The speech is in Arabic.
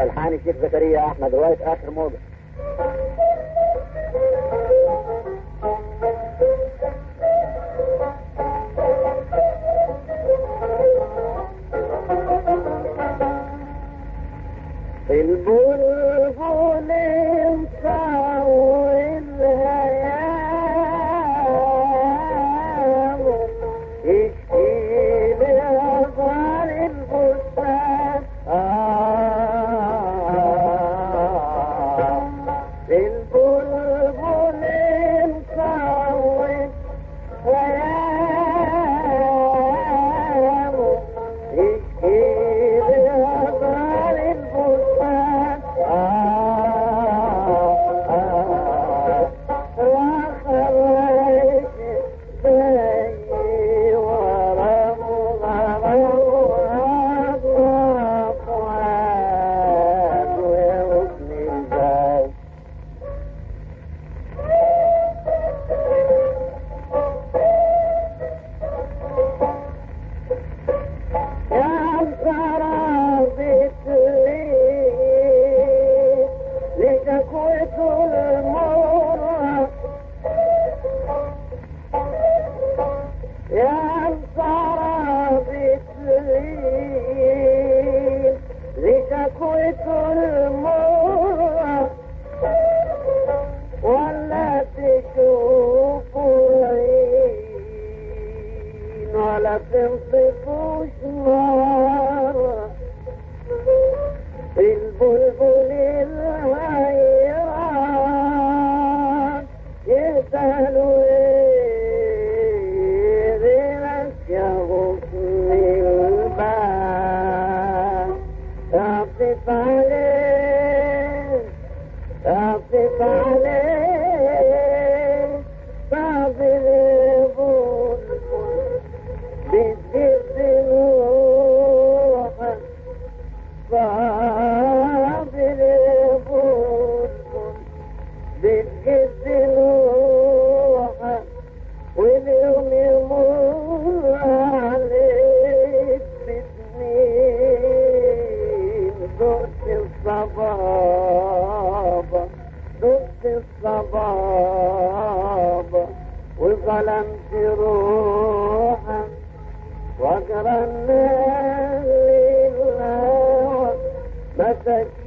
الحان الشيخ زكريا احمد، روايه اخر موجه. البلبل مصور الهيام يشكي لأظهر البستان. البلبل مصور الهيام يشكي لأظهر البستان. تنصفوش مرة البلبل الغيران يسألوا غيرك يا غصن الباب تعطف عليه تعطف عليه بعض البلبل بتجد روحك بعض البلبل بتجد روحك واليوم يمر عليك بسنين دقت الصبابة دقت الصبابة وظلمت روحك وقرا الليل الهوى مسك